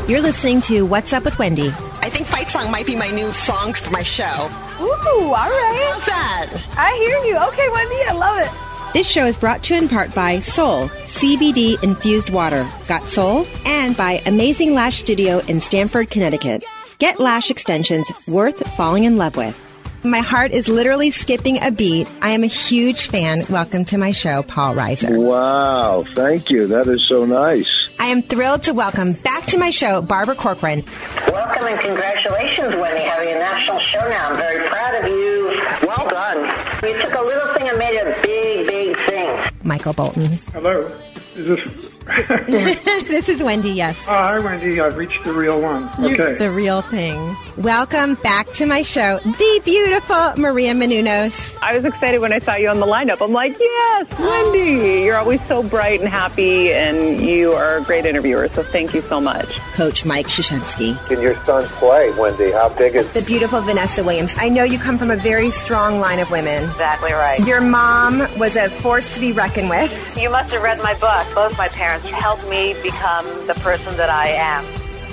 You're listening to What's Up with Wendy. I think Fight Song might be my new song for my show. Ooh, all right. How's that? I hear you. Okay, Wendy, I love it. This show is brought to you in part by Soul, CBD infused water, Got Soul, and by Amazing Lash Studio in Stamford, Connecticut. Get lash extensions worth falling in love with. My heart is literally skipping a beat. I am a huge fan. Welcome to my show, Paul Reiser. Wow, thank you. That is so nice. I am thrilled to welcome back to my show, Barbara Corcoran. Welcome and congratulations, Wendy, having a national show now. I'm very proud of you. Well done. You took a little thing and made a big, big thing. Michael Bolton. Hello. Is this... This is Wendy, yes. Hi, Wendy. I've reached the real one. Okay. The real thing. Welcome back to my show, the beautiful Maria Menounos. I was excited when I saw you on the lineup. I'm like, yes, Wendy. You're always so bright and happy, and you are a great interviewer, so thank you so much. Coach Mike Krzyzewski. Can your son play, Wendy? How big is... The beautiful Vanessa Williams. I know you come from a very strong line of women. Exactly right. Your mom was a force to be reckoned with. You must have read my book. Both my parents helped me become the person that I am.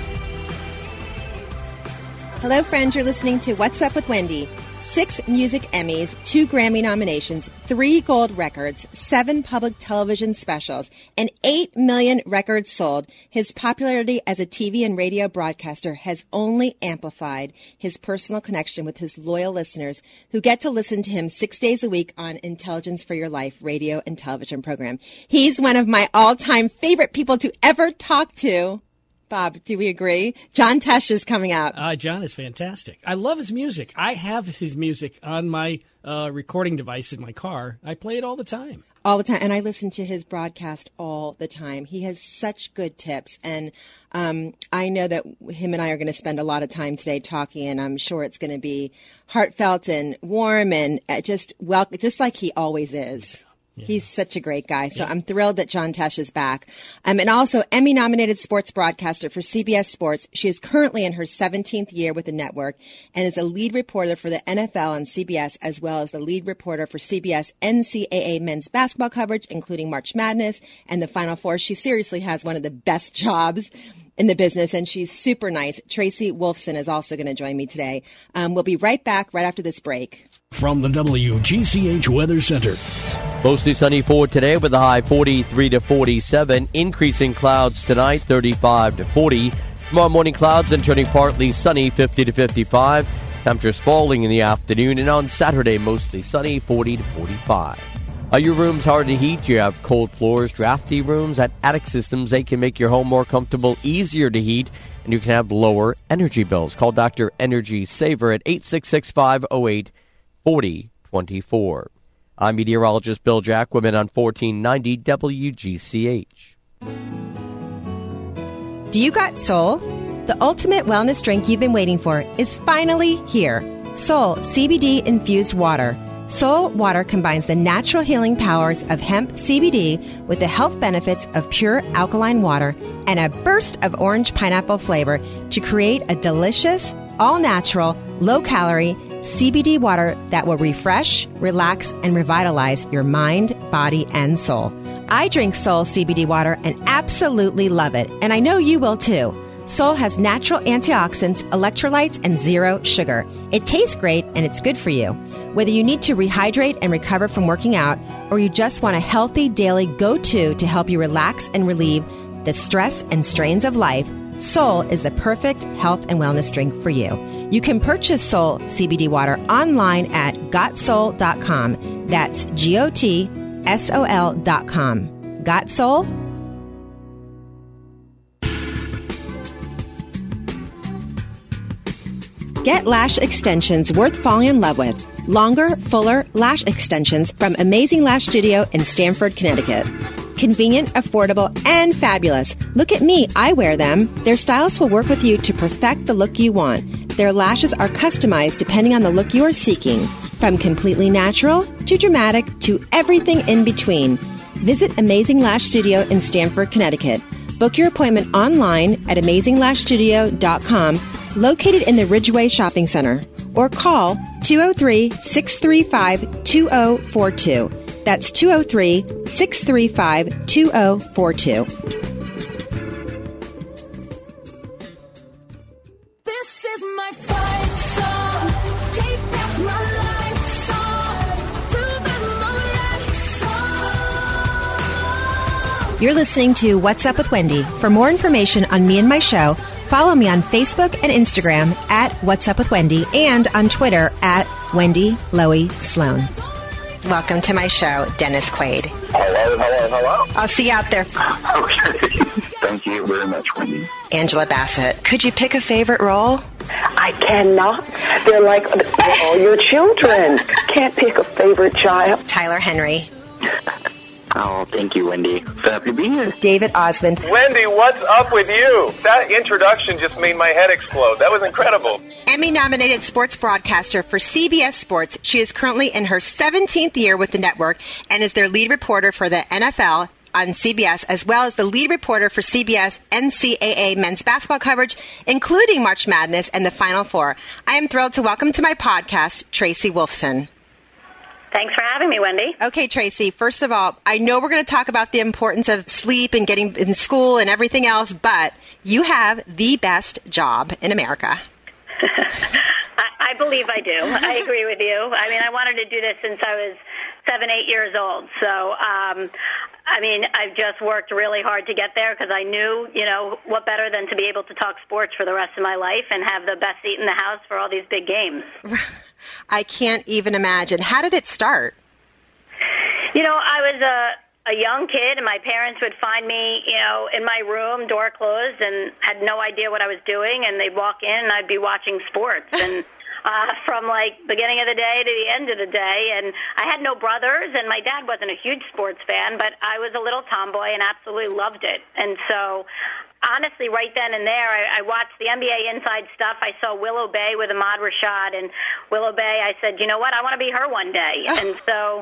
Hello, friends. You're listening to What's Up with Wendy. 6 music Emmys, 2 Grammy nominations, 3 gold records, 7 public television specials, and 8 million records sold. His popularity as a TV and radio broadcaster has only amplified his personal connection with his loyal listeners who get to listen to him 6 days a week on Intelligence for Your Life radio and television program. He's one of my all-time favorite people to ever talk to. Bob, do we agree? John Tesh is coming out. John is fantastic. I love his music. I have his music on my recording device in my car. I play it all the time. All the time. And I listen to his broadcast all the time. He has such good tips. And I know that him and I are going to spend a lot of time today talking, and I'm sure it's going to be heartfelt and warm and just like he always is. Yeah. He's such a great guy. So I'm thrilled that John Tesh is back. And also Emmy-nominated sports broadcaster for CBS Sports. She is currently in her 17th year with the network and is a lead reporter for the NFL on CBS, as well as the lead reporter for CBS NCAA men's basketball coverage, including March Madness and the Final Four. She seriously has one of the best jobs in the business, and she's super nice. Tracy Wolfson is also going to join me today. We'll be right back right after this break. From the WGCH Weather Center. Mostly sunny for today with a high 43 to 47. Increasing clouds tonight, 35 to 40. Tomorrow morning clouds and turning partly sunny, 50 to 55. Temperatures falling in the afternoon. And on Saturday, mostly sunny, 40 to 45. Are your rooms hard to heat? You have cold floors, drafty rooms? At Attic Systems, they can make your home more comfortable, easier to heat, and you can have lower energy bills. Call Dr. Energy Saver at 866-508-4024. I'm meteorologist Bill Jacquemin on 1490 WGCH. Do you got Soul? The ultimate wellness drink you've been waiting for is finally here. Soul CBD infused water. Soul water combines the natural healing powers of hemp CBD with the health benefits of pure alkaline water and a burst of orange pineapple flavor to create a delicious, all-natural, low-calorie CBD water that will refresh, relax, and revitalize your mind, body, and soul. I drink Soul CBD water and absolutely love it, and I know you will too. Soul has natural antioxidants, electrolytes, and 0 sugar. It tastes great, and it's good for you. Whether you need to rehydrate and recover from working out, or you just want a healthy daily go-to to help you relax and relieve the stress and strains of life, Soul is the perfect health and wellness drink for you. You can purchase Soul CBD water online at gotsoul.com. That's GOTSOL.com. Got Soul? Get lash extensions worth falling in love with. Longer, fuller lash extensions from Amazing Lash Studio in Stamford, Connecticut. Convenient, affordable, and fabulous. Look at me, I wear them. Their stylists will work with you to perfect the look you want. Their lashes are customized depending on the look you are seeking. From completely natural to dramatic to everything in between. Visit Amazing Lash Studio in Stamford, Connecticut. Book your appointment online at AmazingLashStudio.com, located in the Ridgeway Shopping Center, or call 203-635-2042. That's 203-635-2042. You're listening to What's Up with Wendy. For more information on me and my show, follow me on Facebook and Instagram at What's Up with Wendy and on Twitter at Wendy Lowy Sloan. Welcome to my show, Dennis Quaid. Hello. I'll see you out there. Okay. Thank you very much, Wendy. Angela Bassett. Could you pick a favorite role? I cannot. They're like all your children. Can't pick a favorite child. Tyler Henry. Oh, thank you, Wendy. So happy to be here. David Osmond. Wendy, what's up with you? That introduction just made my head explode. That was incredible. Emmy-nominated sports broadcaster for CBS Sports. She is currently in her 17th year with the network and is their lead reporter for the NFL on CBS, as well as the lead reporter for CBS NCAA men's basketball coverage, including March Madness and the Final Four. I am thrilled to welcome to my podcast, Tracy Wolfson. Thanks for having me, Wendy. Okay, Tracy, first of all, I know we're going to talk about the importance of sleep and getting in school and everything else, but you have the best job in America. I believe I do. I agree with you. I mean, I wanted to do this since I was 7, 8 years old. So, I've just worked really hard to get there because I knew, what better than to be able to talk sports for the rest of my life and have the best seat in the house for all these big games. I can't even imagine. How did it start? I was a young kid, and my parents would find me, in my room, door closed, and had no idea what I was doing, and they'd walk in, and I'd be watching sports, and from, beginning of the day to the end of the day, and I had no brothers, and my dad wasn't a huge sports fan, but I was a little tomboy and absolutely loved it, and so honestly, right then and there, I watched the NBA Inside Stuff. I saw Willow Bay with Ahmad Rashad, and Willow Bay, I said, you know what, I want to be her one day. And so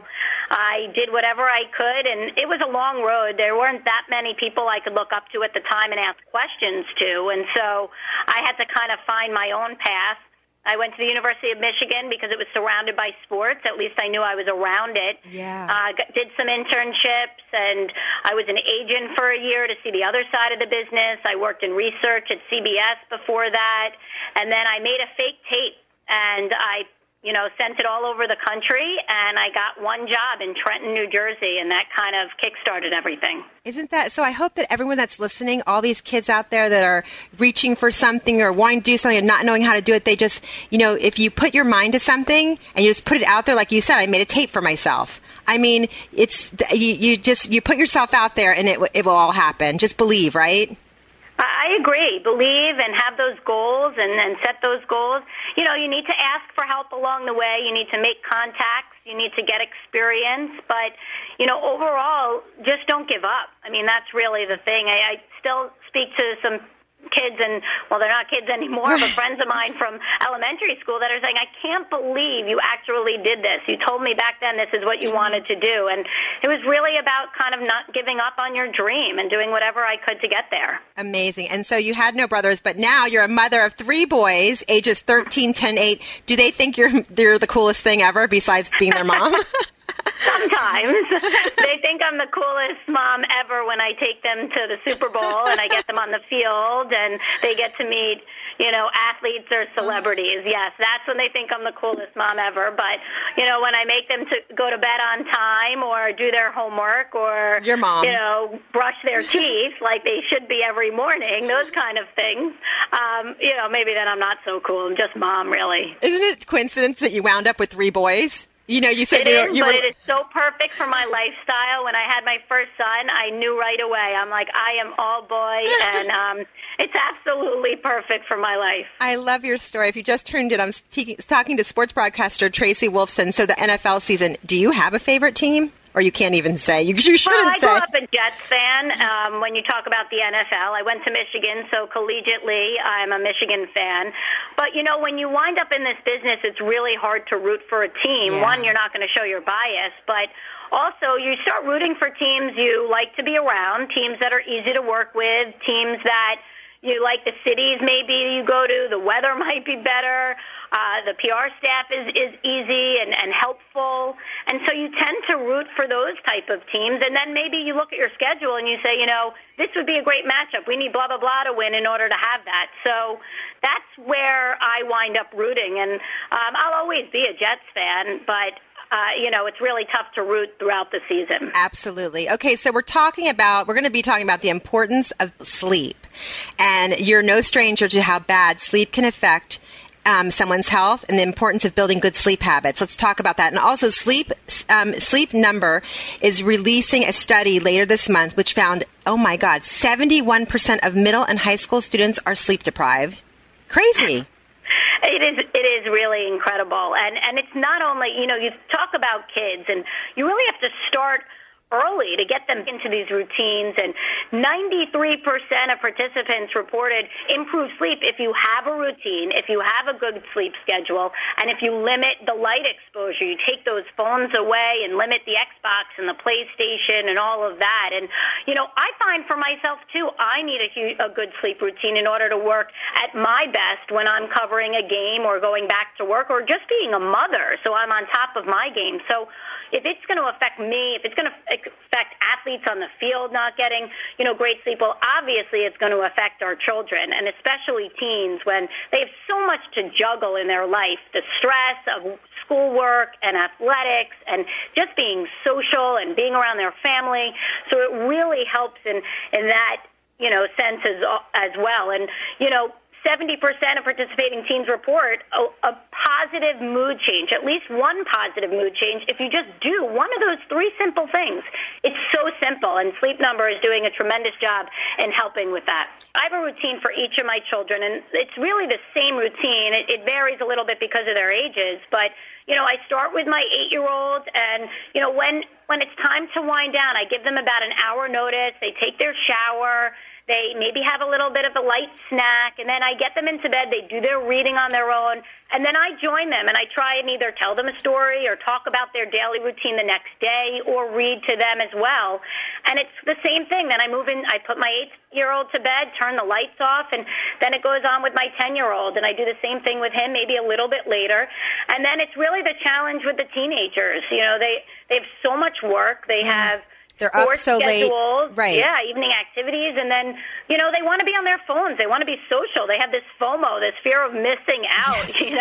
I did whatever I could, and it was a long road. There weren't that many people I could look up to at the time and ask questions to, and so I had to kind of find my own path. I went to the University of Michigan because it was surrounded by sports. At least I knew I was around it. Yeah. Did some internships, and I was an agent for a year to see the other side of the business. I worked in research at CBS before that, and then I made a fake tape, and I sent it all over the country, and I got one job in Trenton, New Jersey, and that kind of kick-started everything. Isn't that so? I hope that everyone that's listening, all these kids out there that are reaching for something or wanting to do something and not knowing how to do it, they just, if you put your mind to something and you just put it out there, like you said, I made a tape for myself. I mean, it's you put yourself out there and it will all happen. Just believe, right? I agree. Believe and have those goals and set those goals. You need to ask for help along the way. You need to make contacts. You need to get experience. But, overall, just don't give up. I mean, that's really the thing. I still speak to some kids, and, well, they're not kids anymore, but friends of mine from elementary school that are saying, I can't believe you actually did this. You told me back then this is what you wanted to do. And it was really about kind of not giving up on your dream and doing whatever I could to get there. Amazing. And so you had no brothers, but now you're a mother of 3 boys, ages 13, 10, 8. Do they think you're the coolest thing ever besides being their mom? Sometimes. They think I'm the coolest mom ever when I take them to the Super Bowl and I get them on the field and they get to meet, athletes or celebrities. Yes, that's when they think I'm the coolest mom ever. But, when I make them to go to bed on time or do their homework or, your mom, brush their teeth like they should be every morning, those kind of things, maybe then I'm not so cool. I'm just mom, really. Isn't it coincidence that you wound up with 3 boys? You said it is so perfect for my lifestyle. When I had my first son, I knew right away. I'm like, I am all boy, and it's absolutely perfect for my life. I love your story. If you just tuned in, I'm talking to sports broadcaster Tracy Wolfson. So the NFL season, do you have a favorite team? Or you can't even say. You shouldn't say. I grew up a Jets fan. When you talk about the NFL, I went to Michigan, so collegiately, I'm a Michigan fan. But, when you wind up in this business, it's really hard to root for a team. Yeah. One, you're not going to show your bias, but also you start rooting for teams you like to be around, teams that are easy to work with, teams that you like the cities maybe you go to, the weather might be better, the PR staff is easy and helpful, and so you tend to root for those type of teams, and then maybe you look at your schedule and you say, this would be a great matchup. We need blah, blah, blah to win in order to have that. So that's where I wind up rooting, and I'll always be a Jets fan, but it's really tough to root throughout the season. Absolutely. Okay, so we're going to be talking about the importance of sleep. And you're no stranger to how bad sleep can affect someone's health and the importance of building good sleep habits. Let's talk about that. And also, Sleep Number is releasing a study later this month which found, 71% of middle and high school students are sleep deprived. Crazy. It is really incredible. And it's not only, you talk about kids, and you really have to start early to get them into these routines, and 93% of participants reported improved sleep if you have a routine, if you have a good sleep schedule, and if you limit the light exposure, you take those phones away and limit the Xbox and the PlayStation and all of that. And, I find for myself, too, I need a good sleep routine in order to work at my best when I'm covering a game or going back to work or just being a mother, so I'm on top of my game. So if it's going to affect me, if it's going to affect athletes on the field not getting, great sleep, well, obviously it's going to affect our children, and especially teens when they have so much to juggle in their life, the stress of schoolwork and athletics and just being social and being around their family. So it really helps in that, sense as well. And, 70% of participating teens report a positive mood change, at least one positive mood change, if you just do one of those three simple things. It's so simple, and Sleep Number is doing a tremendous job in helping with that. I have a routine for each of my children, and it's really the same routine. It varies a little bit because of their ages, but I start with my 8-year-old, and, when it's time to wind down, I give them about an hour notice. They take their shower. They maybe have a little bit of a light snack, and then I get them into bed. They do their reading on their own, and then I join them, and I try and either tell them a story or talk about their daily routine the next day or read to them as well. And it's the same thing. Then I move in, I put my 8-year-old to bed, turn the lights off, and then it goes on with my 10-year-old, and I do the same thing with him, maybe a little bit later. And then it's really the challenge with the teenagers. They have so much work. They have They're up so late. Right. Yeah, evening activities. And then, they want to be on their phones. They want to be social. They have this FOMO, this fear of missing out,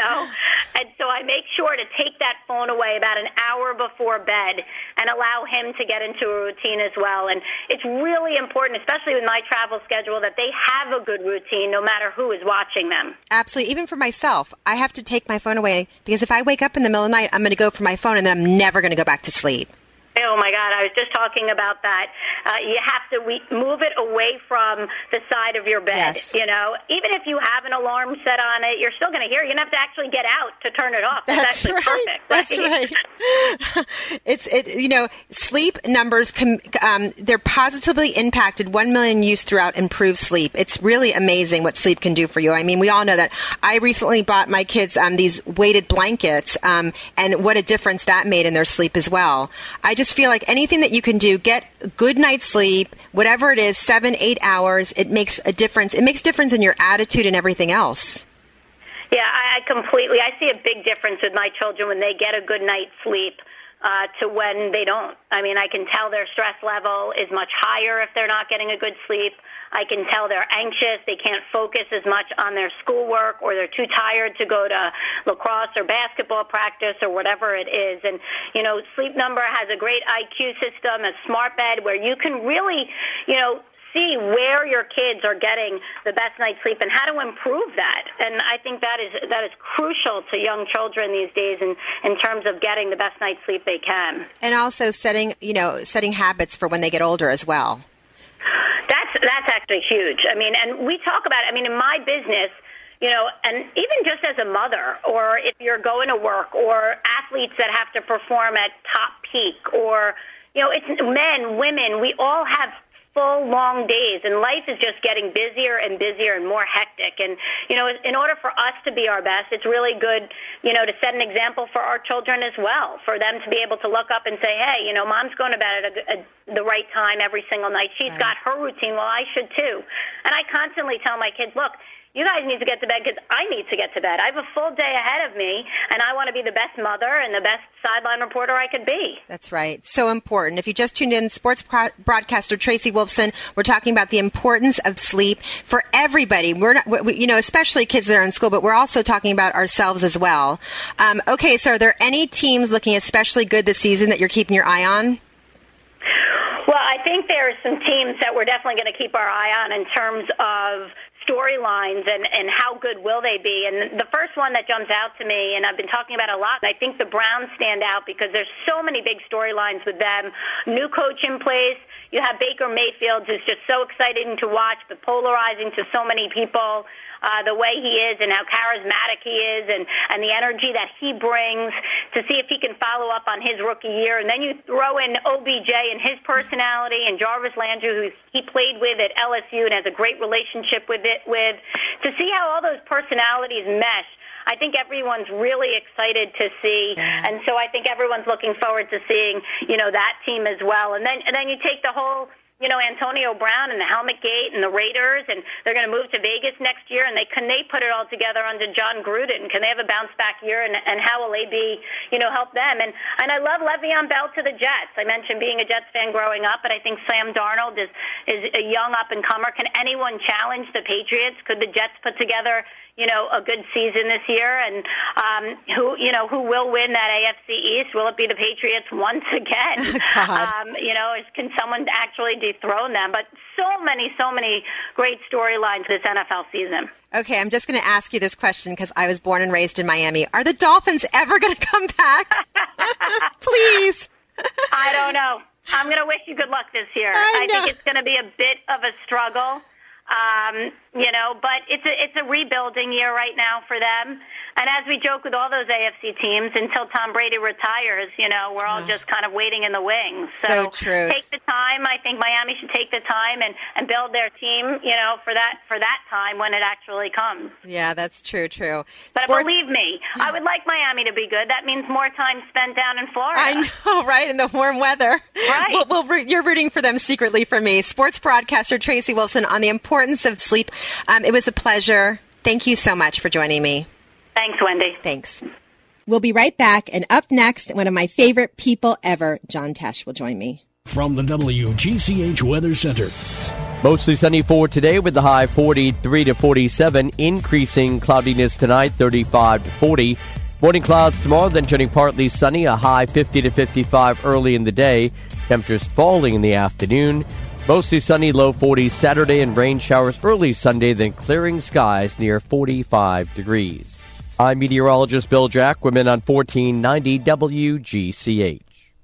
And so I make sure to take that phone away about an hour before bed and allow him to get into a routine as well. And it's really important, especially with my travel schedule, that they have a good routine no matter who is watching them. Absolutely. Even for myself, I have to take my phone away because if I wake up in the middle of the night, I'm going to go for my phone and then I'm never going to go back to sleep. Oh, my God. I was just talking about that. You have to move it away from the side of your bed, Yes. Even if you have an alarm set on it, you're still going to hear it. You're going to have to actually get out to turn it off. That's actually right. perfect. That's right. Sleep numbers, they're positively impacted. 1 million use throughout improved sleep. It's really amazing what sleep can do for you. I mean, we all know that. I recently bought my kids these weighted blankets, and what a difference that made in their sleep as well. I just feel like anything that you can do, get a good night's sleep, whatever it is, 7-8 hours, it makes a difference. It makes a difference in your attitude and everything else. Yeah, I see a big difference with my children when they get a good night's sleep to when they don't. I mean, I can tell their stress level is much higher if they're not getting a good sleep. I can tell they're anxious. They can't focus as much on their schoolwork, or they're too tired to go to lacrosse or basketball practice or whatever it is. And, Sleep Number has a great IQ system, a smart bed where you can really, see where your kids are getting the best night's sleep and how to improve that. And I think that is crucial to young children these days in terms of getting the best night's sleep they can. And also setting habits for when they get older as well. That's actually huge. I mean, and we talk about it. I mean, in my business, and even just as a mother, or if you're going to work, or athletes that have to perform at top peak, or, it's men, women, we all have full, long days, and life is just getting busier and busier and more hectic. And, in order for us to be our best, it's really good, to set an example for our children as well, for them to be able to look up and say, hey, Mom's going to bed at the right time every single night. She's got her routine. Well, I should too. And I constantly tell my kids, look, you guys need to get to bed because I need to get to bed. I have a full day ahead of me, and I want to be the best mother and the best sideline reporter I could be. That's right. So important. If you just tuned in, sports broadcaster Tracy Wolfson, we're talking about the importance of sleep for everybody. We're not, especially kids that are in school, but we're also talking about ourselves as well. Okay, so are there any teams looking especially good this season that you're keeping your eye on? Well, I think there are some teams that we're definitely going to keep our eye on in terms of storylines and how good will they be. And the first one that jumps out to me, and I've been talking about a lot, and I think the Browns stand out because there's so many big storylines with them. New coach in place. You have Baker Mayfield, who's just so exciting to watch, but polarizing to so many people. The way he is and how charismatic he is and the energy that he brings, to see if he can follow up on his rookie year. And then you throw in OBJ and his personality and Jarvis Landry, who he played with at LSU and has a great relationship with, to see how all those personalities mesh. I think everyone's really excited to see, and so I think everyone's looking forward to seeing, that team as well. And then you take the whole, Antonio Brown and the Helmet Gate and the Raiders, and they're going to move to Vegas next year, and can they put it all together under John Gruden? Can they have a bounce-back year, and how will AB, help them? And I love Le'Veon Bell to the Jets. I mentioned being a Jets fan growing up, but I think Sam Darnold is a young up-and-comer. Can anyone challenge the Patriots? Could the Jets put together a good season this year, and who will win that AFC East? Will it be the Patriots once again? Can someone actually dethrone them? But so many great storylines this NFL season. Okay, I'm just going to ask you this question because I was born and raised in Miami. Are the Dolphins ever going to come back? Please. I don't know. I'm going to wish you good luck this year. I think it's going to be a bit of a struggle. But it's a rebuilding year right now for them. And as we joke with all those AFC teams, until Tom Brady retires, we're all just kind of waiting in the wings. So true. Take the time. I think Miami should take the time and build their team, for that time when it actually comes. Yeah, that's true. But believe me, I would like Miami to be good. That means more time spent down in Florida. I know, right? In the warm weather. Right. Well, you're rooting for them secretly for me. Sports broadcaster Tracy Wolfson on the importance of sleep. It was a pleasure. Thank you so much for joining me. Thanks, Wendy. Thanks. We'll be right back. And up next, one of my favorite people ever, John Tesh, will join me. From the WGCH Weather Center. Mostly sunny for today with the high 43 to 47. Increasing cloudiness tonight, 35 to 40. Morning clouds tomorrow, then turning partly sunny, a high 50 to 55 early in the day. Temperatures falling in the afternoon. Mostly sunny, low 40s Saturday, and rain showers early Sunday, then clearing skies near 45 degrees. I'm meteorologist Bill Jack. Women on 1490 WGCH.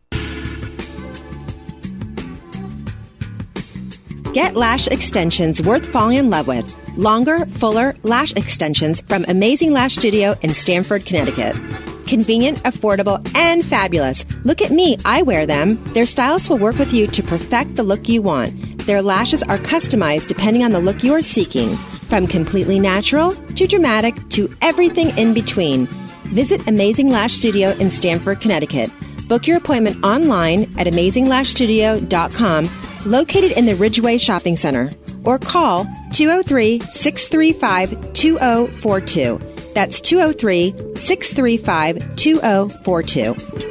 Get lash extensions worth falling in love with. Longer, fuller lash extensions from Amazing Lash Studio in Stamford, Connecticut. Convenient, affordable, and fabulous. Look at me, I wear them. Their stylists will work with you to perfect the look you want. Their lashes are customized depending on the look you are seeking. From completely natural to dramatic to everything in between. Visit Amazing Lash Studio in Stamford, Connecticut. Book your appointment online at AmazingLashStudio.com, located in the Ridgeway Shopping Center, or call 203-635-2042. That's 203-635-2042.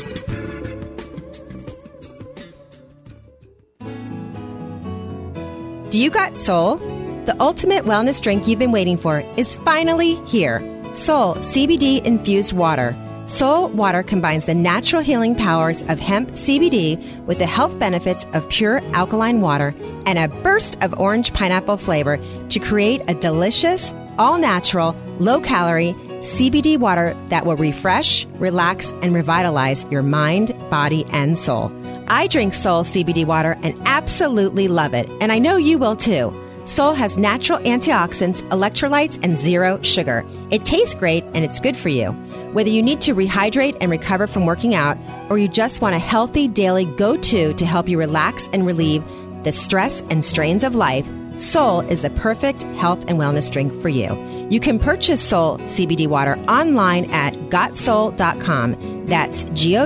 Do you got Soul? The ultimate wellness drink you've been waiting for is finally here. Soul CBD infused water. Soul water combines the natural healing powers of hemp CBD with the health benefits of pure alkaline water and a burst of orange pineapple flavor to create a delicious, all-natural, low-calorie CBD water that will refresh, relax, and revitalize your mind, body, and soul. I drink Soul CBD water and absolutely love it, and I know you will too. Soul has natural antioxidants, electrolytes, and zero sugar. It tastes great, and it's good for you. Whether you need to rehydrate and recover from working out, or you just want a healthy daily go-to to help you relax and relieve the stress and strains of life, Soul is the perfect health and wellness drink for you. You can purchase Soul CBD water online at GotSoul.com. That's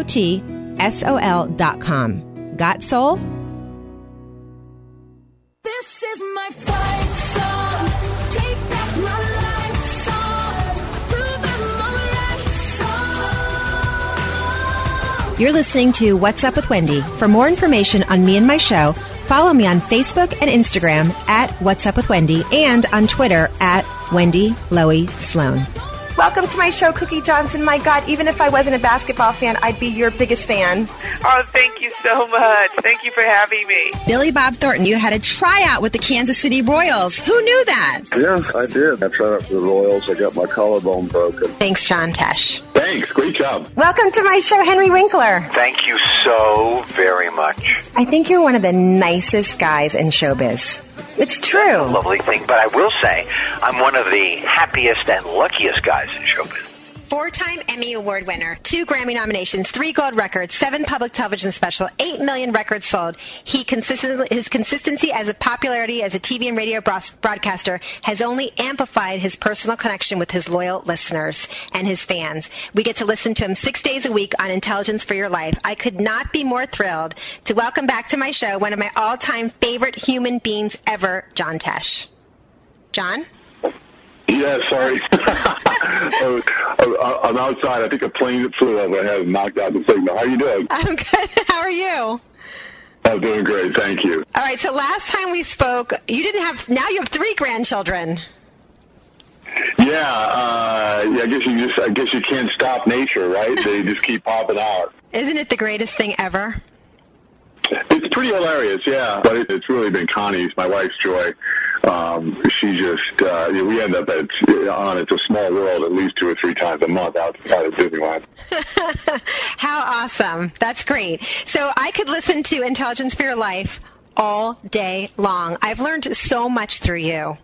GOTSOL.com. Got Soul? This is my fight song. Take back my You're listening to What's Up with Wendy. For more information on me and my show, follow me on Facebook and Instagram at What's Up with Wendy and on Twitter at Wendy Lowy Sloan. Welcome to my show, Cookie Johnson. My God, even if I wasn't a basketball fan, I'd be your biggest fan. Oh, thank you so much. Thank you for having me. Billy Bob Thornton, you had a tryout with the Kansas City Royals. Who knew that? Yeah, I did. I tried out for the Royals. I got my collarbone broken. Thanks, John Tesh. Thanks. Great job. Welcome to my show, Henry Winkler. Thank you so very much. I think you're one of the nicest guys in showbiz. It's true. A lovely thing, but I will say I'm one of the happiest and luckiest guys in showbiz. 4-time Emmy Award winner, 2 Grammy nominations, 3 gold records, 7 public television specials, 8 million records sold. His consistency as a popularity as a TV and radio broadcaster has only amplified his personal connection with his loyal listeners and his fans. We get to listen to him 6 days a week on Intelligence for Your Life. I could not be more thrilled to welcome back to my show one of my all-time favorite human beings ever, John Tesh. John? Yeah, sorry. I'm outside. I think a plane flew overhead and knocked out the signal. How are you doing? I'm good. How are you? I'm doing great. Thank you. All right. So last time we spoke, you didn't have. Now you have 3 grandchildren. Yeah. I guess you can't stop nature, right? They just keep popping out. Isn't it the greatest thing ever? It's pretty hilarious, yeah. But it's really been Connie's, my wife's joy. She just, we end up on It's a Small World at least 2 or 3 times a month outside of Disneyland. How awesome. That's great. So I could listen to Intelligence for Your Life all day long. I've learned so much through you.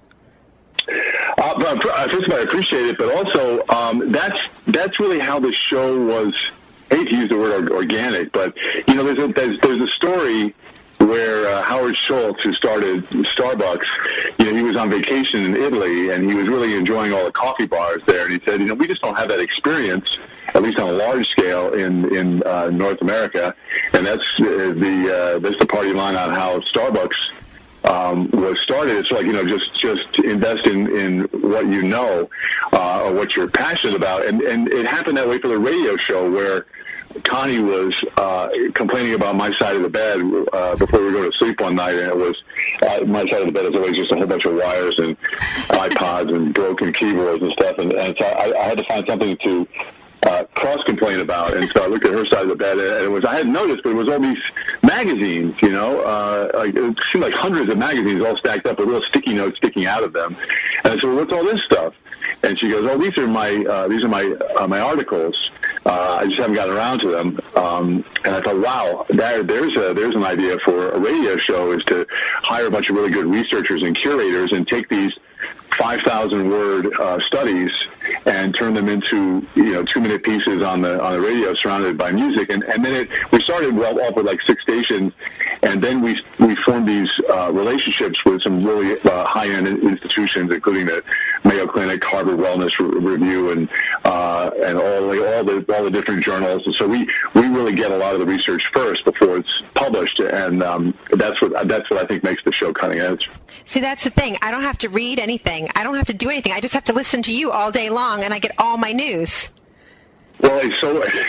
First of all, I appreciate it, but also that's really how the show was. I hate to use the word organic, but there's a story where Howard Schultz, who started Starbucks, he was on vacation in Italy and he was really enjoying all the coffee bars there, and he said, we just don't have that experience, at least on a large scale in North America, and that's the party line on how Starbucks was started. It's like, just invest in what you know or what you're passionate about, and it happened that way for the radio show where Connie was complaining about my side of the bed before we go to sleep one night, and it was my side of the bed is always just a whole bunch of wires and iPods and broken keyboards and stuff, and so I had to find something to cross-complain about, and so I looked at her side of the bed, and I hadn't noticed, but it was all these magazines, it seemed like hundreds of magazines all stacked up with little sticky notes sticking out of them, and I said, well, what's all this stuff? And she goes, these are my articles. I just haven't gotten around to them. And I thought, wow, there's an idea for a radio show, is to hire a bunch of really good researchers and curators and take these 5,000-word studies and turn them into 2-minute pieces on the radio surrounded by music. And then we started off with like 6 stations, and then we formed these relationships with some really high-end institutions, including the Mayo Clinic, Harvard Wellness Review, and all the different journals. And so we really get a lot of the research first before it's published, and that's what I think makes the show cutting edge. See, that's the thing. I don't have to read anything. I don't have to do anything. I just have to listen to you all day long, and I get all my news. Well, it's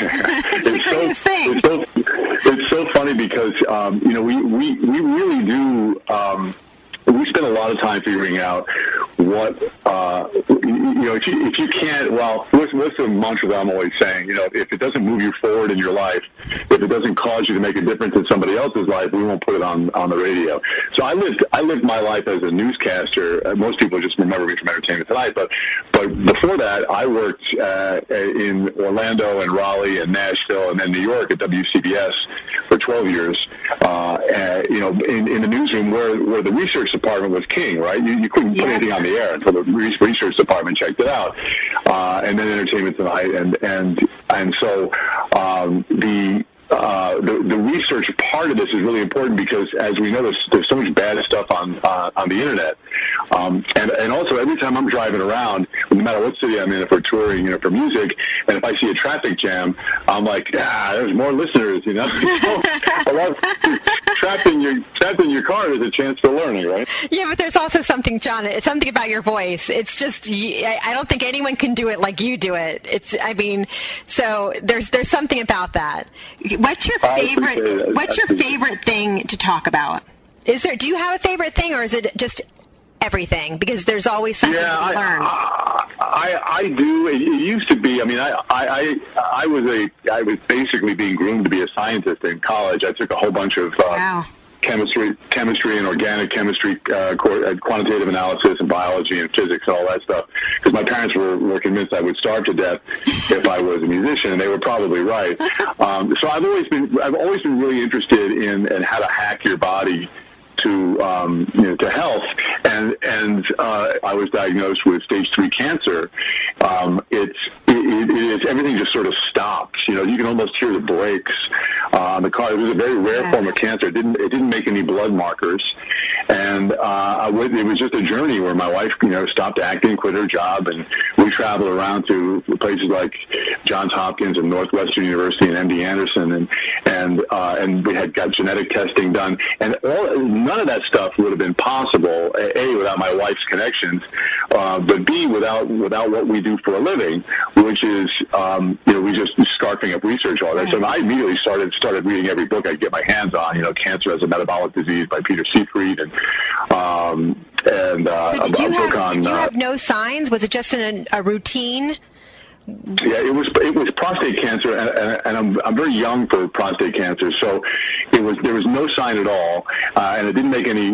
so funny because we really do. We spend a lot of time figuring out what if you can't. Well, what's the mantra that I'm always saying? If it doesn't move you forward in your life, if it doesn't cause you to make a difference in somebody else's life, we won't put it on the radio. So I lived my life as a newscaster. Most people just remember me from Entertainment Tonight, but before that, I worked in Orlando and Raleigh and Nashville and then New York at WCBS for 12 years. In the newsroom where the research department was king, right? You couldn't put anything on the air until the research department checked it out, and then Entertainment Tonight, and so the research part of this is really important because, as we know, there's so much bad stuff on the internet. And also every time I'm driving around, no matter what city I'm in, if we're touring, for music, and if I see a traffic jam, I'm like, there's more listeners, So a lot of trapped in your car is a chance for learning, right? Yeah, but there's also something, John. It's something about your voice. It's just I don't think anyone can do it like you do it. So there's something about that. What's your favorite? What's your favorite thing to talk about? Do you have a favorite thing, or is it just everything? Because there's always something to learn. I do. It used to be. I mean, I was basically being groomed to be a scientist in college. I took a whole bunch of chemistry and organic chemistry, quantitative analysis and biology and physics and all that stuff, because my parents were convinced I would starve to death if I was a musician, and they were probably right. So I've always been really interested in how to hack your body to health, and I was diagnosed with stage 3 cancer. It's everything just sort of stops. You can almost hear the brakes on the car. It was a very rare form of cancer. It didn't make any blood markers, and it was just a journey where my wife stopped acting, quit her job, and we traveled around to places like Johns Hopkins and Northwestern University and MD Anderson, and we had got genetic testing done, and none of that stuff would have been possible, A, without my wife's connections, but B, without what we do for a living, which is we just scarfing up research all that. So I immediately started reading every book I could get my hands on. Cancer as a Metabolic Disease by Peter Siegfried, and did you have no signs? Was it just a routine? Yeah, it was prostate cancer, and I'm very young for prostate cancer, so there was no sign at all, and it didn't make any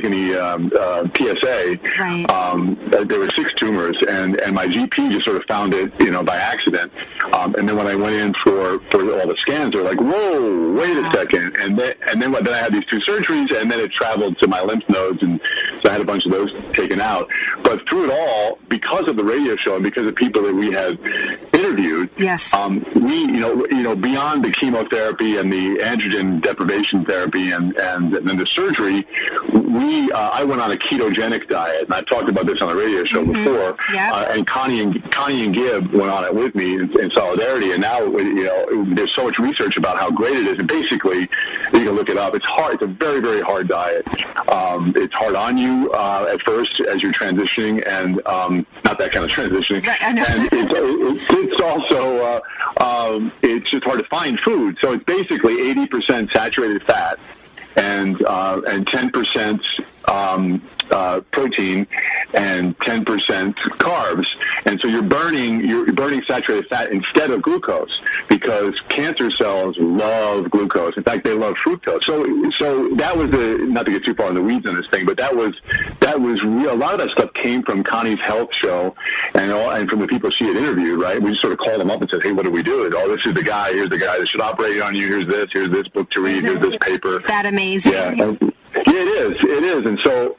PSA. Right. There were 6 tumors, and my GP just sort of found it, by accident. And then when I went in for all the scans, they're like, "Whoa, wait a second!" And then I had these 2 surgeries, and then it traveled to my lymph nodes, and so I had a bunch of those taken out. But through it all, because of the radio show and because of people that we had interviewed, we, beyond the chemotherapy and the androgen deprivation therapy and then the surgery, I went on a ketogenic diet, and I've talked about this on the radio show before. And Connie and Gibb went on it with me in solidarity, and now there's so much research about how great it is. And basically, you can look it up. It's hard. It's a very, very hard diet. It's hard on you at first as you're transitioning, and not that kind of transitioning. And it's also it's just hard to find food. So it's basically 80% saturated fat and 10% protein and 10% carbs, and so you're burning saturated fat instead of glucose, because cancer cells love glucose. In fact, they love fructose. So that was not to get too far in the weeds on this thing, but that was real. A lot of that stuff came from Connie's health show and from the people she had interviewed. Right, we just sort of called them up and said, "Hey, what do we do?" And, "Oh, this is the guy. Here's the guy that should operate on you. Here's this book to read. Here's this paper." That amazing. Yeah. It is, and so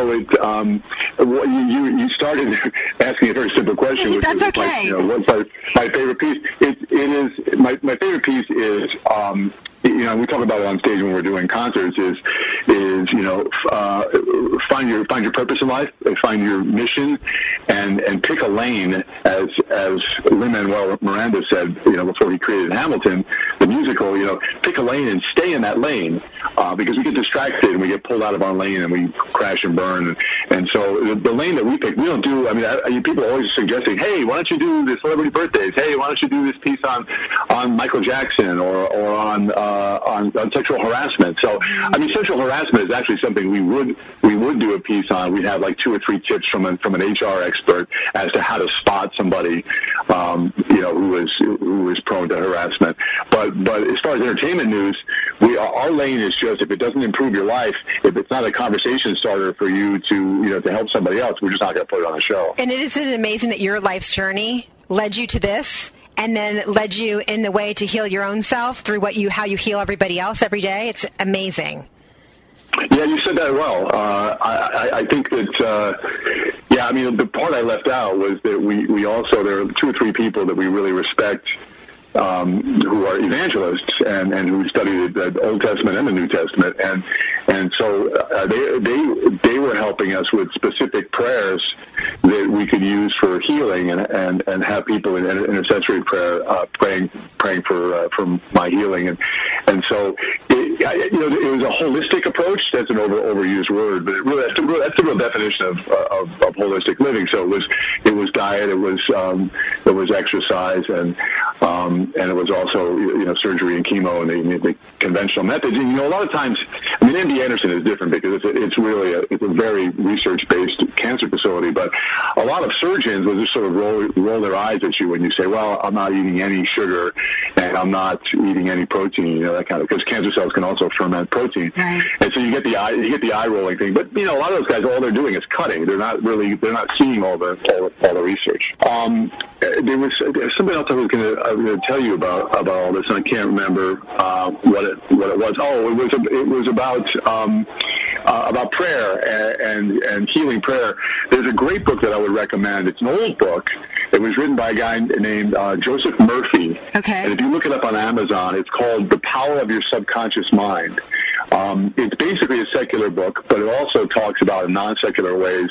you started asking a very simple question, which is okay. What's my favorite piece? My favorite piece is we talk about it on stage when we're doing concerts. Is find your purpose in life, find your mission, and pick a lane, as Lin-Manuel Miranda said, before he created Hamilton, the musical. Pick a lane and stay in that lane, because we get distracted and we get pulled out of our lane and we crash and burn. And so the lane that we pick, we don't do. I mean, people are always suggesting, "Hey, why don't you do the celebrity birthdays? Hey, why don't you do this piece on Michael Jackson or on sexual harassment?" So, I mean, sexual harassment is actually something we would do a piece on. We'd have like 2 or 3 tips from an HR expert as to how to spot somebody, who is prone to harassment. But as far as entertainment news, our lane is just, if it doesn't improve your life, if it's not a conversation starter for you to help somebody else, we're just not going to put it on the show. And isn't it amazing that your life's journey led you to this, and then led you in the way to heal your own self through how you heal everybody else every day? It's amazing. Yeah, you said that well. I think that, the part I left out was that we also, there are 2 or 3 people that we really respect who are evangelists and who study the Old Testament and the New Testament, and so they were helping us with specific prayers that we could use for healing and have people in intercessory prayer praying for my healing, and so it was a holistic approach. That's an overused word, but that's the real definition of holistic living. So it was diet, it was exercise, and it was also surgery and chemo and the conventional methods. And a lot of times, MD Anderson is different because it's a very research-based cancer facility. But a lot of surgeons will just sort of roll their eyes at you when you say, "Well, I'm not eating any sugar and I'm not eating any protein," that kind of, because cancer cells can also ferment protein, right. And so you get the eye rolling thing. But a lot of those guys, all they're doing is cutting. They're not seeing all the research. There was something else I was going to tell you about all this, and I can't remember what it was. Oh, it was about prayer and healing prayer. There's a great book that I would recommend. It's an old book. It was written by a guy named Joseph Murphy. Okay. And if you look it up on Amazon, it's called The Power of Your Subconscious Mind. It's basically a secular book, but it also talks about non-secular ways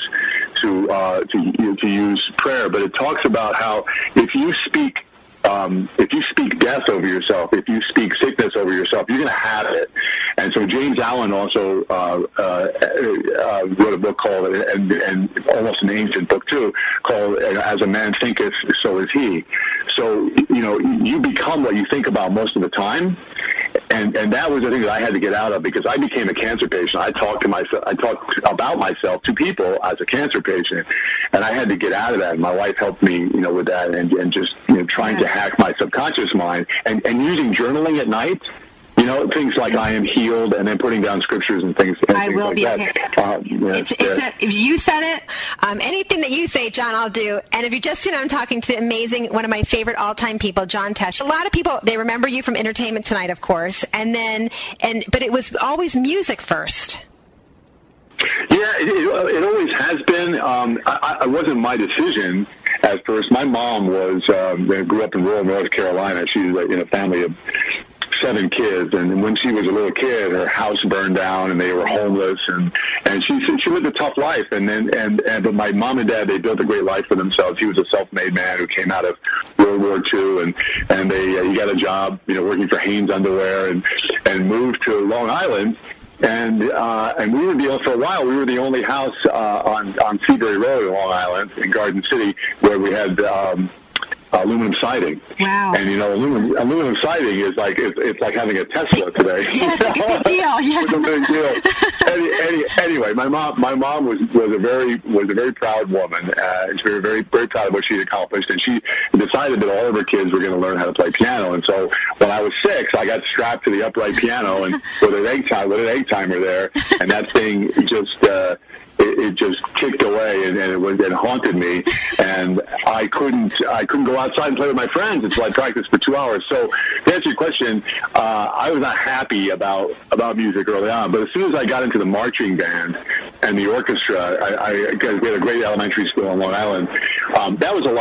to use prayer. But it talks about how if you speak death over yourself, if you speak sickness over yourself, you're going to have it. And so James Allen also wrote a book called, and almost an ancient book too, called "As a Man Thinketh, So Is He." So you become what you think about most of the time. And that was the thing that I had to get out of, because I became a cancer patient. I talked about myself to people as a cancer patient, and I had to get out of that. And my wife helped me, with that, and just trying to hack my subconscious mind and using journaling at night. Things like "I am healed," and then putting down scriptures and things. I will like be that. If you said it, anything that you say, John, I'll do. And if you just I'm talking to the amazing, one of my favorite all-time people, John Tesh. A lot of people, they remember you from Entertainment Tonight, of course, but it was always music first. Yeah, it always has been. It wasn't my decision at first. My mom grew up in rural North Carolina. She was in a family of 7 kids, and when she was a little kid, her house burned down and they were homeless, and she lived a tough life. But my mom and dad, they built a great life for themselves. He was a self-made man who came out of World War II, and he got a job, working for Hanes Underwear, and moved to Long Island. And we were for a while. We were the only house on Seabury Road in Long Island in Garden City where we had aluminum siding. Wow. And aluminum siding is like it's like having a Tesla today. Yeah, it's a big deal. Yeah. It's a big deal. Anyway, my mom was a very proud woman. She was very, very proud of what she had accomplished, and she decided that all of her kids were going to learn how to play piano. And so when I was 6, I got strapped to the upright piano and with an egg timer there, and that thing just. It just kicked away, and it haunted me, and I couldn't go outside and play with my friends until I practiced for 2 hours. So to answer your question, I was not happy about music early on, but as soon as I got into the marching band and the orchestra, we had a great elementary school in Long Island. That was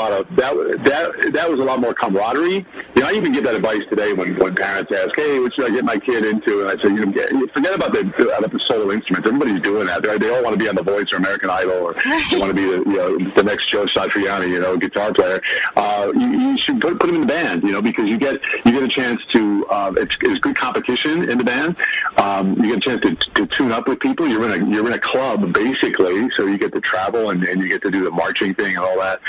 a lot more camaraderie. I even give that advice today when parents ask, "Hey, what should I get my kid into?" And I say, forget about the solo instruments. Everybody's doing that. They all want to be on The Voice or American Idol, or they want to be the next Joe Satriani, guitar player. You should put them in the band, because you get a chance to. It's good competition in the band. You get a chance to tune up with people. You're in a club basically, so you get to travel and you get to do the marching thing and all that.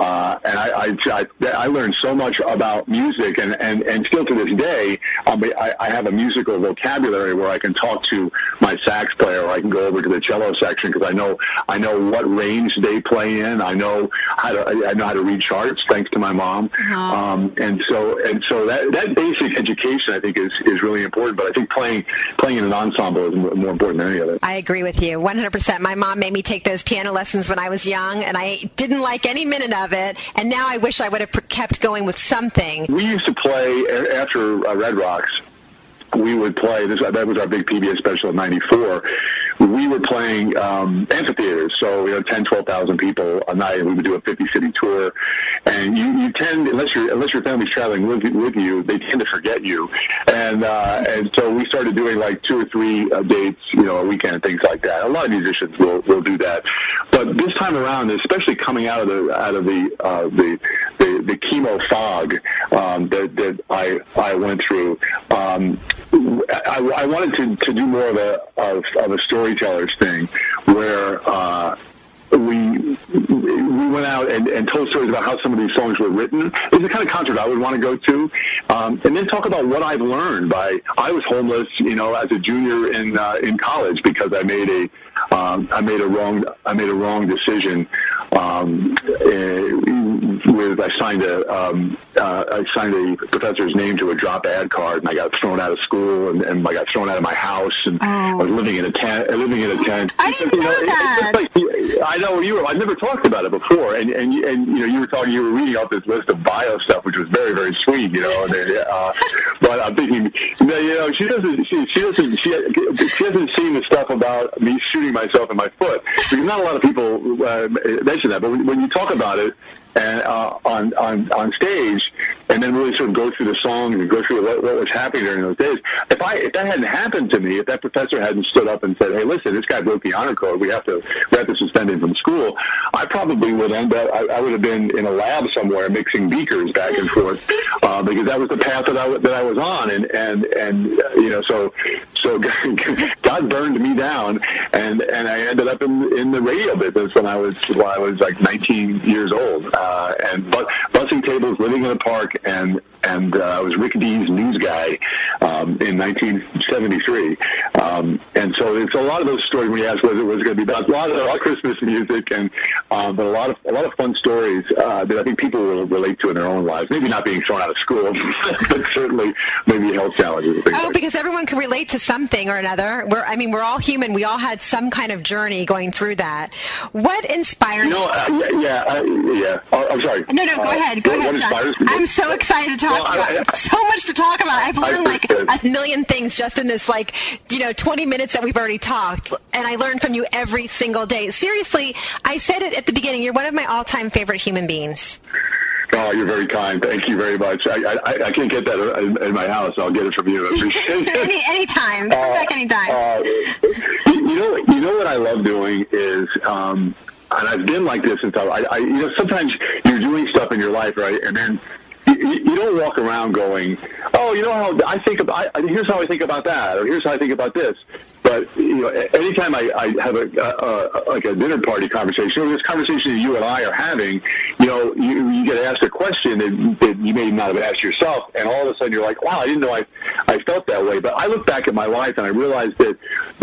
And I learned so much about music, and still to this day, I have a musical vocabulary where I can talk to my sax player, or I can go over to the cello section because I know what range they play in. I know how to read charts thanks to my mom. Uh-huh. And so that basic education I think is really important. But I think playing in an ensemble is more important than any of it. I agree with you 100%. My mom made me take those piano lessons when I was young, and I didn't like any minute of it. And now I wish I would have kept going with something. We used to play after Red Rocks. we would play. That was our big PBS special in '94. We were playing amphitheaters, so 10, 12,000 people a night, and we would do a 50-city tour. And you tend, unless your family's traveling with you, they tend to forget you. And so we started doing like 2 or 3 dates, a weekend, things like that. A lot of musicians will do that. But this time around, especially coming out of the chemo fog that I went through, I wanted to do more of a storyteller's thing, where we went out and told stories about how some of these songs were written. It's the kind of concert I would want to go to, and then talk about what I've learned. I was homeless, as a junior in college because I made a wrong decision. I signed a professor's name to a drop ad card, and I got thrown out of school, and I got thrown out of my house, and I was living in a tent. I didn't know that. I know I've never talked about it before, and you were talking. You were reading off this list of bio stuff, which was very, very sweet, But I'm thinking, she hasn't seen the stuff about me shooting myself in my foot, because not a lot of people mention that. But when you talk about it and on stage, and then really sort of go through the songs and go through what was happening during those days. If that hadn't happened to me, if that professor hadn't stood up and said, "Hey, listen, this guy broke the honor code. We have to suspend him from school," I probably would end up. I would have been in a lab somewhere mixing beakers back and forth, because that was the path that I was on, and so God burned me down, and I ended up in the radio business when I was like 19 years old. And bussing tables, living in a park, and I was Rick Dees news guy in 1973. And so it's a lot of those stories when you ask what it was going to be about. A lot of Christmas music, and but a lot of fun stories that I think people will relate to in their own lives. Maybe not being thrown out of school, but certainly maybe health challenges. Because everyone can relate to something or another. We're all human. We all had some kind of journey going through that. What inspired you? Yeah. I'm sorry. No, go ahead. Go ahead, John. I'm so excited to talk about. So much to talk about. I've learned like a million things just in this 20 minutes that we've already talked, and I learn from you every single day. Seriously, I said it at the beginning. You're one of my all-time favorite human beings. Oh, you're very kind. Thank you very much. I can't get that in my house. I'll get it from you. I appreciate it. Anytime. Come back anytime. You know what I love doing is, and I've been like this since sometimes you're doing stuff in your life, right? And then you don't walk around going, "Oh, how I think about. Here's how I think about that," or "Here's how I think about this." But anytime I have a dinner party conversation, or this conversation that you and I are having, you get asked a question that you may not have asked yourself, and all of a sudden you're like, "Wow, I didn't know I felt that way." But I look back at my life and I realize that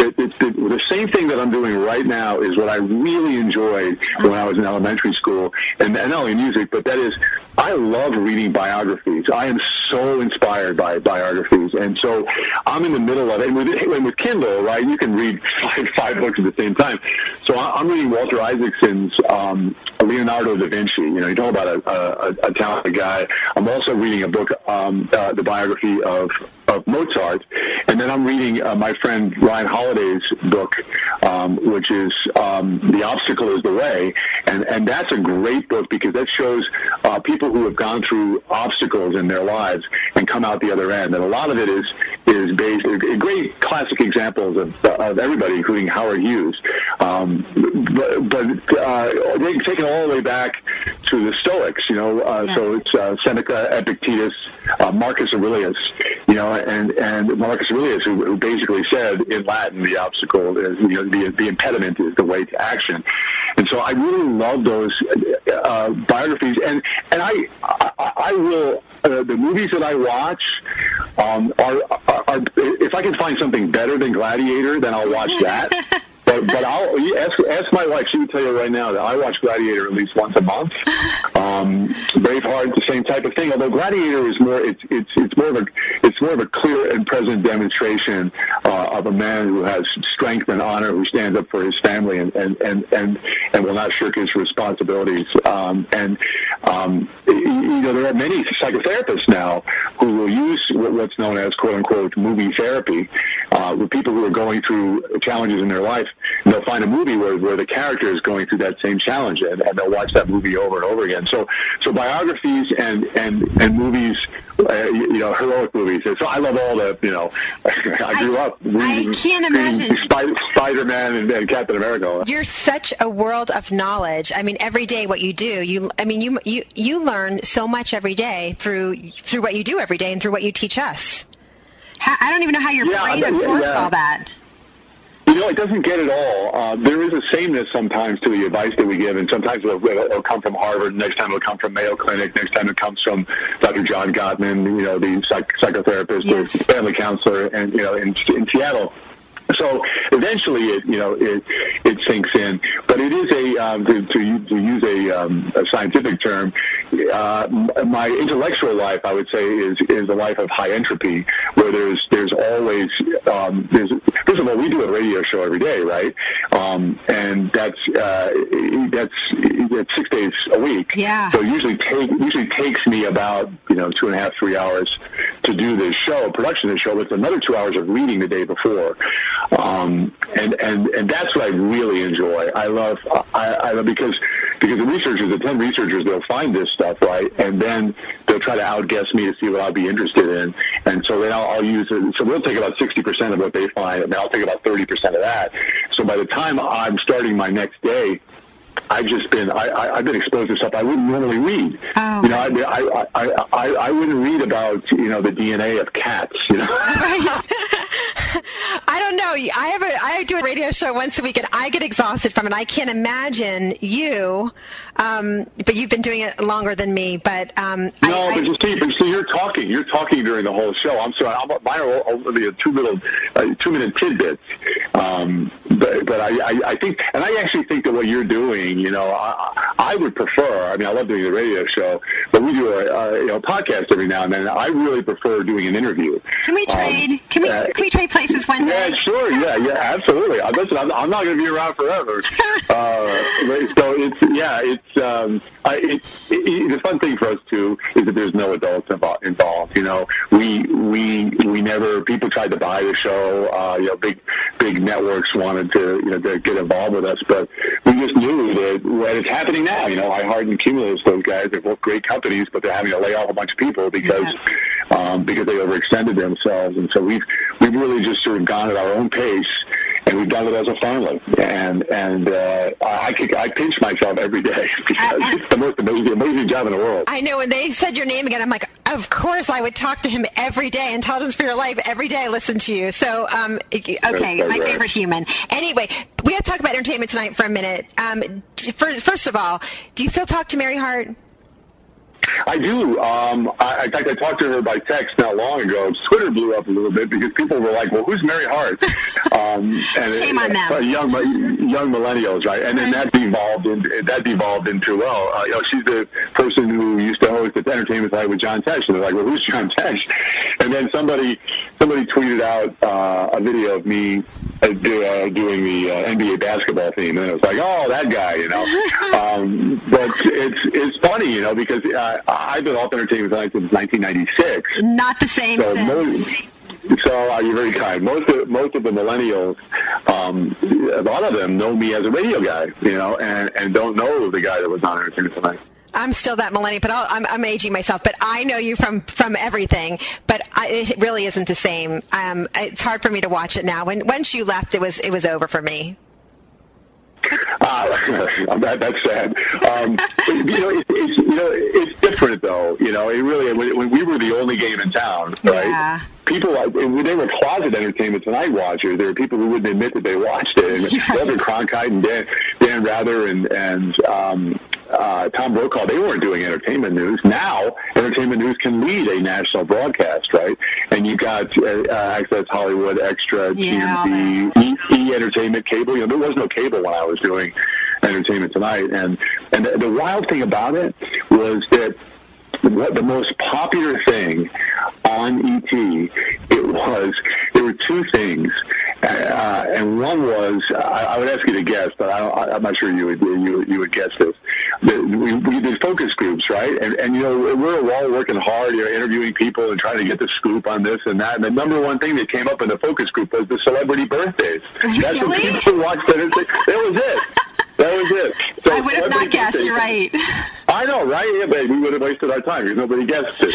the same thing that I'm doing right now is what I really enjoyed when I was in elementary school, and not only music, but that is, I love reading biographies. I am so inspired by biographies, and so I'm in the middle of it. And with Kindle, right, you can read five books at the same time. So I'm reading Walter Isaacson's Leonardo da Vinci. You talk about a talented guy. I'm also reading a book, the biography of Mozart, and then I'm reading my friend Ryan Holiday's book, which is The Obstacle is the Way, and that's a great book because that shows people who have gone through obstacles in their lives and come out the other end. And a lot of it is based great classic examples of everybody, including Howard Hughes, but they take it all the way back to the Stoics. So it's Seneca, Epictetus, Marcus Aurelius, and Marcus Aurelius, who basically said in Latin, the obstacle is, the impediment is the way to action. And so I really love those biographies, and I will. The movies that I watch are if I can find something better than Gladiator, then I'll watch that. But I'll ask my wife. She would tell you right now that I watch Gladiator at least once a month. Braveheart, the same type of thing. Although Gladiator is more, it's more of a clear and present demonstration of a man who has strength and honor, who stands up for his family and will not shirk his responsibilities. And there are many psychotherapists now who will use what's known as quote-unquote movie therapy with people who are going through challenges in their life. And they'll find a movie where the character is going through that same challenge, and they'll watch that movie over and over again. So biographies and movies, heroic movies. So I love all the, I grew up reading, I can't imagine Spider-Man and Captain America. You're such a world of knowledge. I mean, every day what you do, you learn so much every day through what you do every day and through what you teach us. I don't even know how your brain absorbs all that. It doesn't get it all. There is a sameness sometimes to the advice that we give, and sometimes it'll come from Harvard, next time it'll come from Mayo Clinic, next time it comes from Dr. John Gottman, the psychotherapist, yes, or family counselor, and in Seattle. So eventually, it sinks in. But it is to use a scientific term. My intellectual life, I would say, is a life of high entropy, where there's always first of all, we do a radio show every day, right? And that's 6 days a week. Yeah. So it usually takes me about 2.5, 3 hours to do this show, production of the show, with another 2 hours of reading the day before. And that's what I really enjoy. I love because the researchers, the 10 researchers, they'll find this stuff, right, and then they'll try to outguess me to see what I'll be interested in, and so then I'll use it. So we'll take about 60% of what they find, and I'll take about 30% of that. So by the time I'm starting my next day, I've been exposed to stuff I wouldn't normally read. Oh. I wouldn't read about the DNA of cats. Right. I don't know. I do a radio show once a week, and I get exhausted from it. I can't imagine you, but you've been doing it longer than me. But but you see, you're talking during the whole show. I'm sorry, mine are only a 2-minute tidbits. But I think, and I actually think that what you're doing, I would prefer. I mean, I love doing the radio show, but we do a podcast every now and then. I really prefer doing an interview. Can we trade? Can we trade places one day? Yeah, sure. Yeah, absolutely. Listen, I'm not going to be around forever. So the fun thing for us too is that there's no adults involved. We never. People tried to buy the show. Big networks wanted to get involved with us, but we just knew that when it's happening now. iHeart and Cumulus, those guys, they're both great companies, but they're having to lay off a bunch of people because they overextended themselves, and so we've really just sort of gone at our own pace, and we've done it as a family. And I pinch myself every day because it's the most amazing job in the world. I know. When they said your name again, I'm like, of course I would talk to him every day. Intelligence for Your Life, every day I listen to you. So, okay, my favorite human. Anyway, we have to talk about entertainment tonight for a minute. First of all, do you still talk to Mary Hart? I do. In fact, I talked to her by text not long ago. Twitter blew up a little bit because people were like, "Well, who's Mary Hart?" Shame on them. Young millennials, right? And then that devolved into she's the person who used to host at Entertainment Tonight with John Tesh, and they're like, "Well, who's John Tesh?" And then somebody tweeted out a video of me doing the NBA basketball theme, and it was like, "Oh, that guy," But it's funny, because I've been off Entertainment Tonight since 1996. Not the same since. So you're very kind. Most of the millennials, a lot of them know me as a radio guy, and don't know the guy that was on Entertainment Tonight. I'm still that millennial, but I'm aging myself. But I know you from everything. But it really isn't the same. It's hard for me to watch it now. Once you left, it was over for me. That's sad. It's different though. It really, when we were the only game in town, right? Yeah. People, when they were closet Entertainment Tonight watchers, there were people who wouldn't admit that they watched it. And Walter Cronkite and Dan Rather and Tom Brokaw, they weren't doing entertainment news. Now, entertainment news can lead a national broadcast, right? And you've got Access Hollywood, Extra, TMZ, E! Entertainment, cable. There was no cable when I was doing Entertainment Tonight. And the wild thing about it was that the most popular thing on ET, there were two things. And one was, I would ask you to guess, but I'm not sure you would guess this. We did focus groups, right? And you know, we're all working hard, interviewing people and trying to get the scoop on this and that. And the number one thing that came up in the focus group was the celebrity birthdays. Really? That's what people watched. That was it. That was it. So I would have not guessed. You're right. I know, right? Yeah, but we would have wasted our time because nobody guesses it.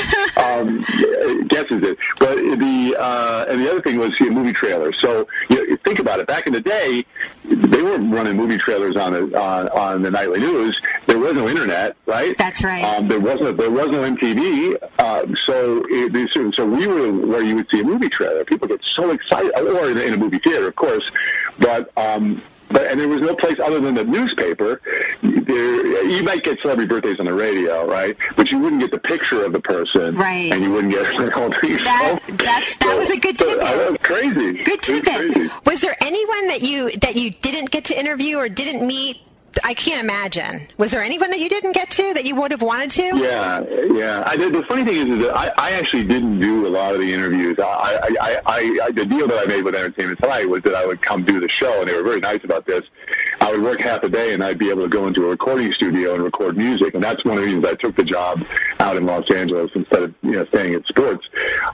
But and the other thing was movie trailers. So think about it. Back in the day, they weren't running movie trailers on the nightly news. There was no internet, right? That's right. There was no MTV. So we were where you would see a movie trailer. People get so excited, or in a movie theater, of course, but and there was no place other than the newspaper. You might get celebrity birthdays on the radio, right? But you wouldn't get the picture of the person, right? And you wouldn't get all these. That was a good tidbit. That was crazy. Good tidbit. Was there anyone that you didn't get to interview or didn't meet? I can't imagine. Was there anyone that you didn't get to that you would have wanted to? Yeah. The funny thing is that I actually didn't do a lot of the interviews. The deal that I made with Entertainment Tonight was that I would come do the show, and they were very nice about this. I would work half a day, and I'd be able to go into a recording studio and record music, and that's one of the reasons I took the job out in Los Angeles instead of staying at sports.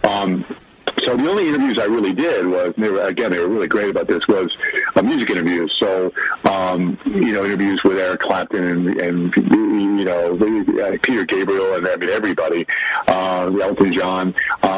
So the only interviews I really did was, they were really great about this, was music interviews. So, interviews with Eric Clapton and Peter Gabriel and everybody, Elton John.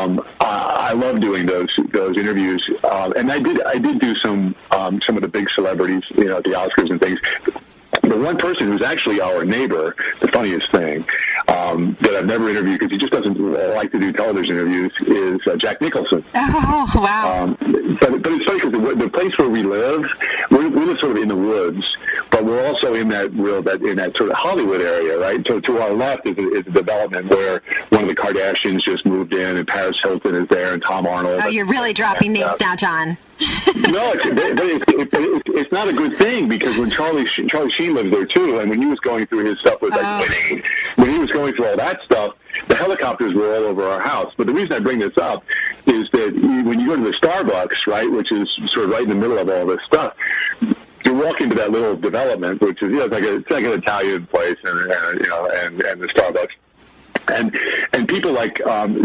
I love doing those interviews. And I did do some of the big celebrities, at the Oscars and things. The one person who's actually our neighbor, the funniest thing, that I've never interviewed because he just doesn't like to do television interviews, is Jack Nicholson. Oh, wow. But it's funny because the place where we live sort of in the woods, but we're also in that sort of Hollywood area, right? So to our left is a development where one of the Kardashians just moved in, and Paris Hilton is there, and Tom Arnold. Oh, you're really dropping names now, John. No, it's not a good thing, because when Charlie Sheen lived there too, and when he was going through his stuff with winning, when he was going through all that stuff, the helicopters were all over our house. But the reason I bring this up is that when you go to the Starbucks, right, which is sort of right in the middle of all this stuff, you walk into that little development, which is it's like an Italian place, and the Starbucks, and people like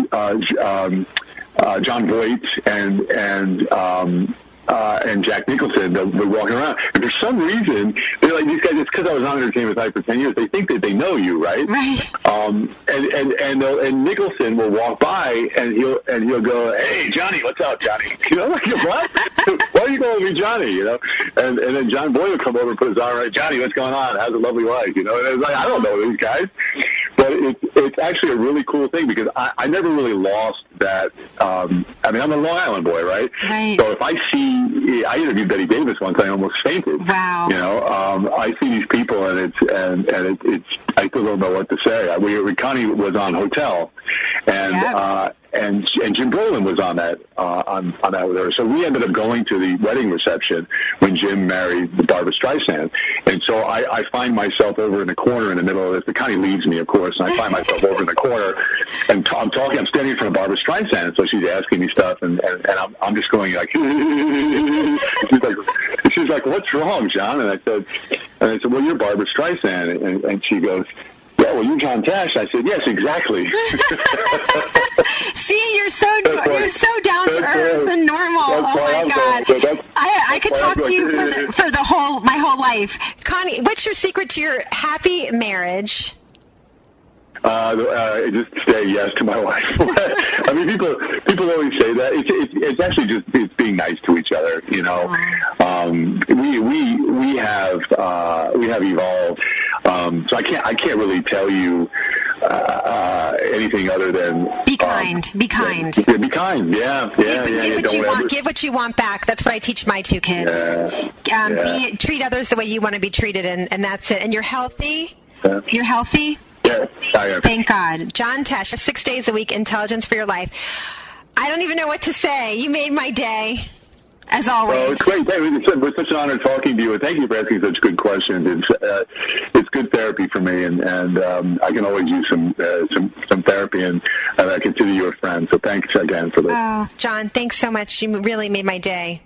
John Voight and Jack Nicholson, they're walking around. And for some reason, they're like, these guys, it's because I was on Entertainment Tonight for 10 years, they think that they know you, right? Right. And Nicholson will walk by, and he'll go, "Hey, Johnny, what's up, Johnny?" Like, what? Why are you calling me Johnny? And then John Boyd will come over and put his arm around, "Johnny, what's going on? How's a lovely wife?" And it's like, I don't know these guys. But it's actually a really cool thing, because I never really lost that. I'm a Long Island boy, right? Right. So if I interviewed Betty Davis once, I almost fainted. Wow. I see these people, and it's I still don't know what to say. Connie was on Hotel, and Jim Brolin was on that with her. So we ended up going to the wedding reception when Jim married Barbra Streisand, and so I find myself over in the corner in the middle of this. Connie leaves me, of course, and I find myself over in the corner, and I'm standing in front of Barbra Streisand, so she's asking me stuff, and I'm just going like, she's like, "What's wrong, John?" And I said, "Well, you're Barbra Streisand," and she goes, "Yeah, well, you're John Tesh." I said, "Yes, exactly." See, you're so down to earth and normal. Oh my God! I could talk to you for my whole life. Connie, what's your secret to your happy marriage? Just say yes to my wife. I mean, people always say that. It's actually just it's being nice to each other. We have evolved. So I can't really tell you anything other than be kind. Be kind. Be kind. Yeah. Give what you want back. That's what I teach my two kids. Treat others the way you want to be treated, and that's it. And you're healthy. Yeah. You're healthy. Yes, I am. Thank God. John Tesh, 6 days a week, Intelligence for Your Life. I don't even know what to say. You made my day, as always. Oh, it's great. It's such an honor talking to you, and thank you for asking such good questions. It's good therapy for me, and I can always use some therapy, and I consider you a friend. So thanks again for this. Oh, John, thanks so much. You really made my day.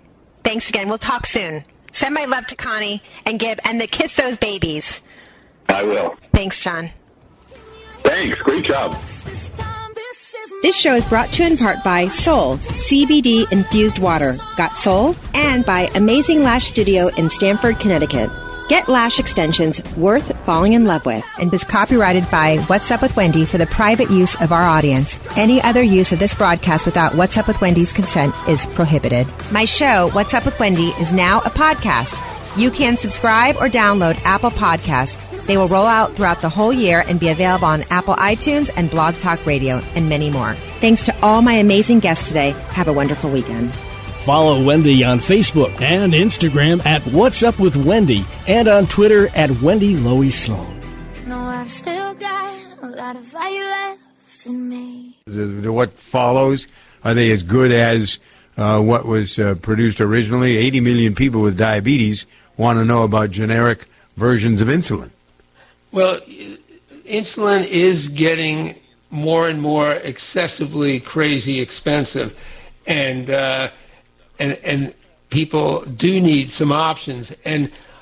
Thanks again. We'll talk soon. Send my love to Connie and Gib and kiss those babies. I will. Thanks, John. Thanks. Great job. This show is brought to you in part by Soul CBD infused water. Got Soul? And by Amazing Lash Studio in Stamford, Connecticut. Get lash extensions worth falling in love with. And is copyrighted by What's Up with Wendy for the private use of our audience. Any other use of this broadcast without What's Up with Wendy's consent is prohibited. My show, What's Up with Wendy, is now a podcast. You can subscribe or download Apple Podcasts. They will roll out throughout the whole year and be available on Apple iTunes and Blog Talk Radio and many more. Thanks to all my amazing guests today. Have a wonderful weekend. Follow Wendy on Facebook and Instagram at What's Up with Wendy and on Twitter at Wendy Lowy Sloan. No, I've still got a lot of fire left in me. What follows, are they as good as what was produced originally? 80 million people with diabetes want to know about generic versions of insulin. Well, insulin is getting more and more excessively crazy expensive, and people do need some options. And